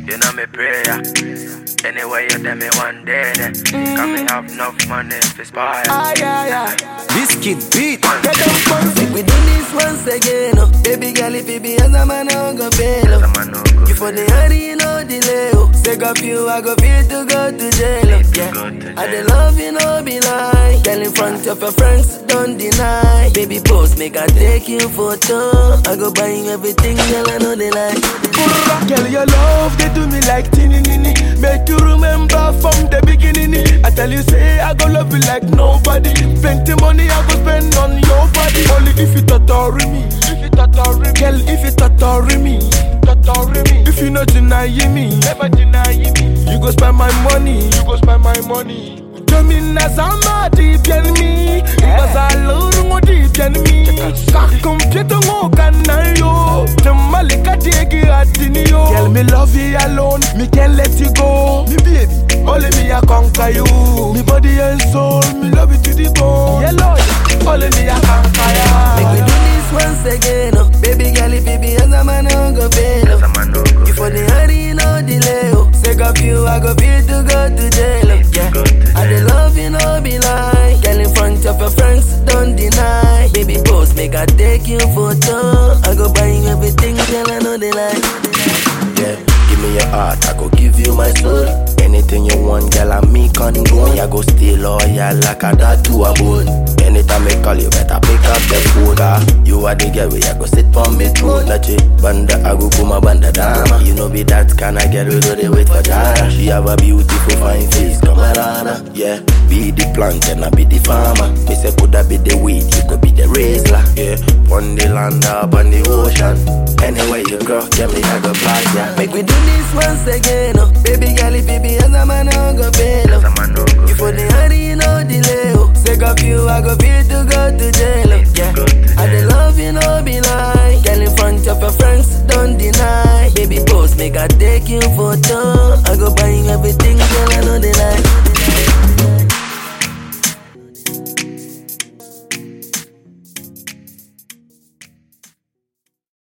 You know me prayer. Anyway, you tell me one day that can me have enough money to spy. This kid beat. Get them fun. Make we do this once again. Oh. Baby girl, if you be as a man, I go bail. Oh. You for the hurry, you no delay. Oh. Take up you, I go feel to go to jail. Oh. Yeah. I the love you, no be lie. Girl in front of your friends, don't deny. Baby post, make I take you photo. I go buy you everything, girl, I know they like. Girl, your love, they do me like tinny-ninny. Make you remember from the beginning. I tell you, say, I go love you like nobody. Plenty money I go spend on your body. Only if you torture me. Girl, if you torture me. If you not deny me, never deny me. You go spend my money. Tell me nazama deep in me. Because I love you deep in me. Computer mo kanayo. Jamalika digi atiniyo. Girl, me love you alone. Me can't let you go. Me baby, only me I conquer you. Me body and soul, me love you to the bone. Yeah, Lord, only me I conquer you. Make we do this once again. Oh. Baby girl, if you be as a man, I go bail. Oh. You for the hurry, no delay. Oh. Take up you, I go feel to go to jail. Oh. Yeah. I the love you, no be lie. Girl in front of your friends, don't deny. Baby post, make I take you photo. I go buy you everything, girl, I know they like. Yeah, give me your heart, I go give you my soul. Anything you want, girl, I'm me control. I go stay loyal like a dad to a bone. Anytime I call you, better pick up the phone. You are the girl where I go sit on me throne. Nachi, banda, I go kuma banda dama. You know be that kind of girl, we go they wait for Jara. She have a beautiful fine face, camarada. Yeah, be the plant and I be the farmer. Me say coulda be the weed, you could be the razor. Yeah, on the land up on the ocean. Anyway, you girl, get me, I go fly, yeah. Make we do this once again. Oh. Baby girl, if you be as a man, I go bail. Oh. You for the hurry, no delay. Oh. Take up you, I go feel to go to jail. Oh. Yeah. I the love you, no be lie. Girl in front of your friends,